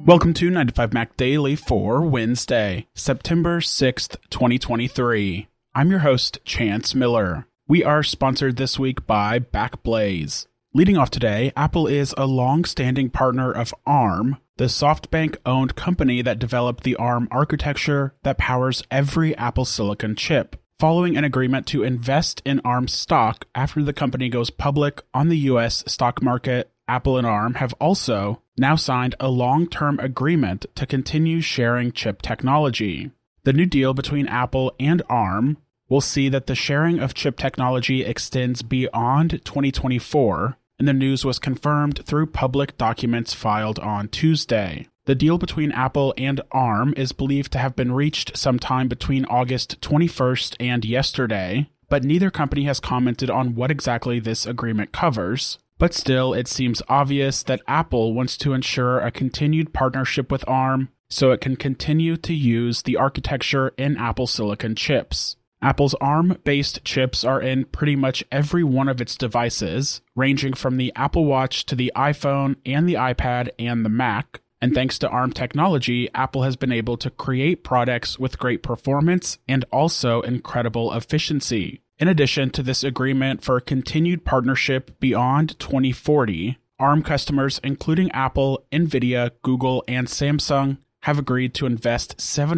Welcome to 95 Mac Daily for Wednesday, September 6th, 2023. I'm your host, Chance Miller. We are sponsored this week by Backblaze. Leading off today, Apple is a long-standing partner of ARM, the SoftBank-owned company that developed the ARM architecture that powers every Apple Silicon chip. Following an agreement to invest in ARM stock after the company goes public on the U.S. stock market, Apple and ARM have also now signed a long-term agreement to continue sharing chip technology. The new deal between Apple and ARM will see that the sharing of chip technology extends beyond 2024, and the news was confirmed through public documents filed on Tuesday. The deal between Apple and ARM is believed to have been reached sometime between August 21st and yesterday, but neither company has commented on what exactly this agreement covers. But still, it seems obvious that Apple wants to ensure a continued partnership with ARM so it can continue to use the architecture in Apple Silicon chips. Apple's ARM-based chips are in pretty much every one of its devices, ranging from the Apple Watch to the iPhone and the iPad and the Mac. And thanks to ARM technology, Apple has been able to create products with great performance and also incredible efficiency. In addition to this agreement for continued partnership beyond 2040, ARM customers including Apple, Nvidia, Google, and Samsung have agreed to invest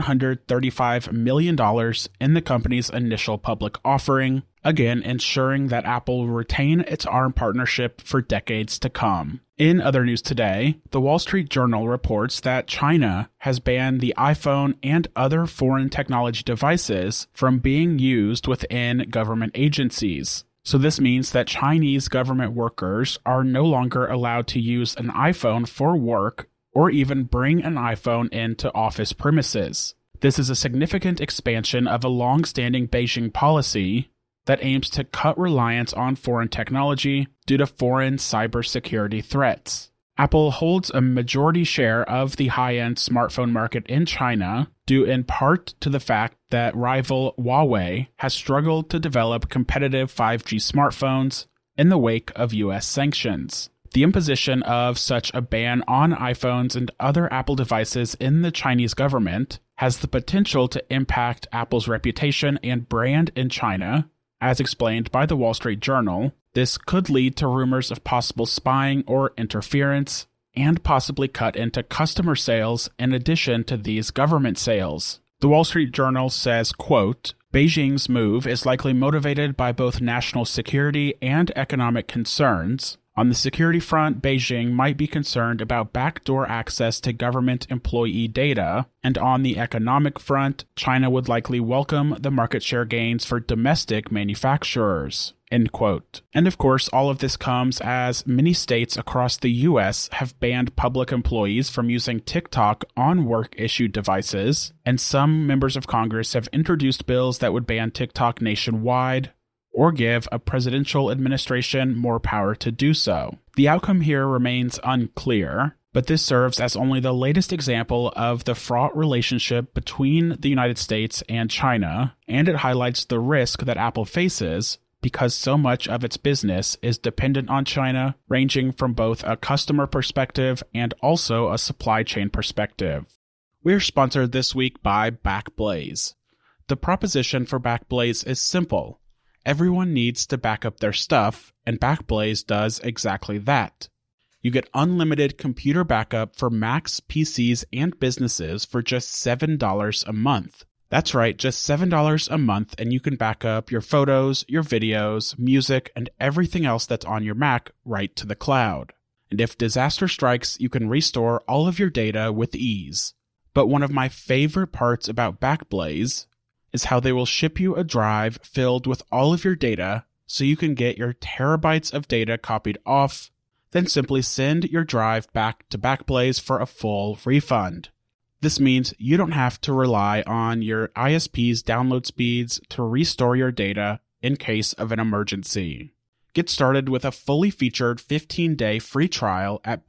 $735 million in the company's initial public offering, again ensuring that Apple will retain its ARM partnership for decades to come. In other news today, the Wall Street Journal reports that China has banned the iPhone and other foreign technology devices from being used within government agencies. So this means that Chinese government workers are no longer allowed to use an iPhone for work or even bring an iPhone into office premises. This is a significant expansion of a long-standing Beijing policy that aims to cut reliance on foreign technology due to foreign cybersecurity threats. Apple holds a majority share of the high-end smartphone market in China, due in part to the fact that rival Huawei has struggled to develop competitive 5G smartphones in the wake of U.S. sanctions. The imposition of such a ban on iPhones and other Apple devices in the Chinese government has the potential to impact Apple's reputation and brand in China. As explained by the Wall Street Journal, this could lead to rumors of possible spying or interference, and possibly cut into customer sales in addition to these government sales. The Wall Street Journal says, quote, Beijing's move is likely motivated by both national security and economic concerns. On the security front, Beijing might be concerned about backdoor access to government employee data, and on the economic front, China would likely welcome the market share gains for domestic manufacturers. End quote. And of course, all of this comes as many states across the U.S. have banned public employees from using TikTok on work-issued devices, and some members of Congress have introduced bills that would ban TikTok nationwide, or give a presidential administration more power to do so. The outcome here remains unclear, but this serves as only the latest example of the fraught relationship between the United States and China, and it highlights the risk that Apple faces because so much of its business is dependent on China, ranging from both a customer perspective and also a supply chain perspective. We're sponsored this week by Backblaze. The proposition for Backblaze is simple. Everyone needs to back up their stuff, and Backblaze does exactly that. You get unlimited computer backup for Macs, PCs, and businesses for just $7 a month. That's right, just $7 a month, and you can back up your photos, your videos, music, and everything else that's on your Mac right to the cloud. And if disaster strikes, you can restore all of your data with ease. But one of my favorite parts about Backblaze is how they will ship you a drive filled with all of your data so you can get your terabytes of data copied off, then simply send your drive back to Backblaze for a full refund. This means you don't have to rely on your ISP's download speeds to restore your data in case of an emergency. Get started with a fully featured 15-day free trial at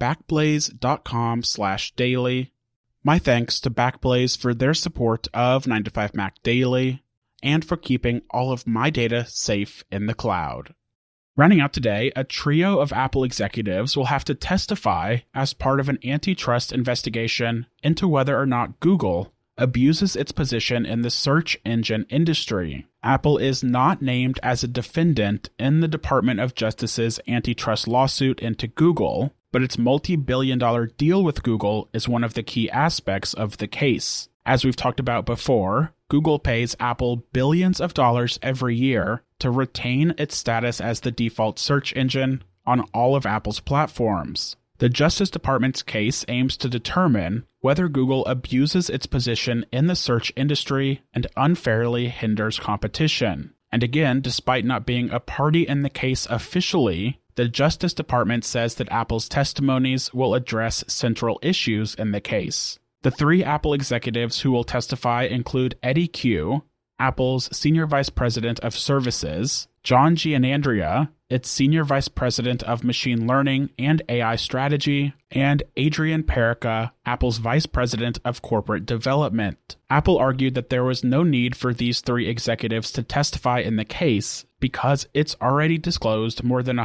backblaze.com/daily. My thanks to Backblaze for their support of 9to5 Mac Daily and for keeping all of my data safe in the cloud. Rounding out today, a trio of Apple executives will have to testify as part of an antitrust investigation into whether or not Google abuses its position in the search engine industry. Apple is not named as a defendant in the Department of Justice's antitrust lawsuit into Google, but its multi-billion-dollar deal with Google is one of the key aspects of the case. As we've talked about before, Google pays Apple billions of dollars every year to retain its status as the default search engine on all of Apple's platforms. The Justice Department's case aims to determine whether Google abuses its position in the search industry and unfairly hinders competition. And again, despite not being a party in the case officially, the Justice Department says that Apple's testimonies will address central issues in the case. The three Apple executives who will testify include Eddy Cue, Apple's Senior Vice President of Services, John Giannandrea, its Senior Vice President of Machine Learning and AI Strategy, and Adrian Perica, Apple's Vice President of Corporate Development. Apple argued that there was no need for these three executives to testify in the case because it's already disclosed more than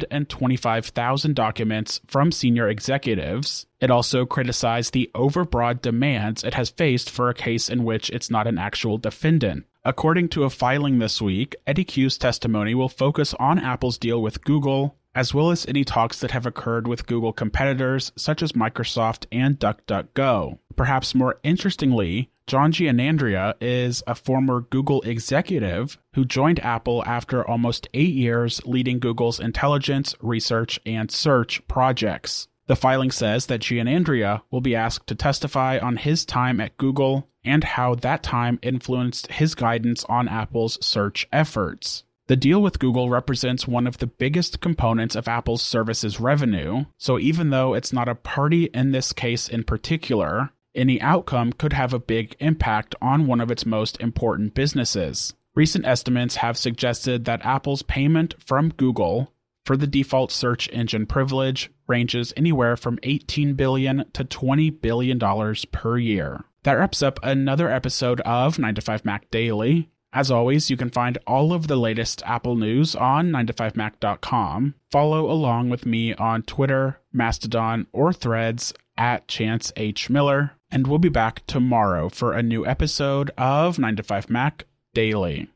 125,000 documents from senior executives. It also criticized the overbroad demands it has faced for a case in which it's not an actual defendant. According to a filing this week, Eddy Cue's testimony will focus on Apple's deal with Google, as well as any talks that have occurred with Google competitors such as Microsoft and DuckDuckGo. Perhaps more interestingly, John Giannandrea is a former Google executive who joined Apple after almost 8 years leading Google's intelligence, research, and search projects. The filing says that Giannandrea will be asked to testify on his time at Google and how that time influenced his guidance on Apple's search efforts. The deal with Google represents one of the biggest components of Apple's services revenue, so even though it's not a party in this case in particular, any outcome could have a big impact on one of its most important businesses. Recent estimates have suggested that Apple's payment from Google for the default search engine privilege ranges anywhere from $18 billion to $20 billion per year. That wraps up another episode of 9to5Mac Daily. As always, you can find all of the latest Apple news on 9to5Mac.com. Follow along with me on Twitter, Mastodon, or Threads at Chance H. Miller, and we'll be back tomorrow for a new episode of 9to5Mac Daily.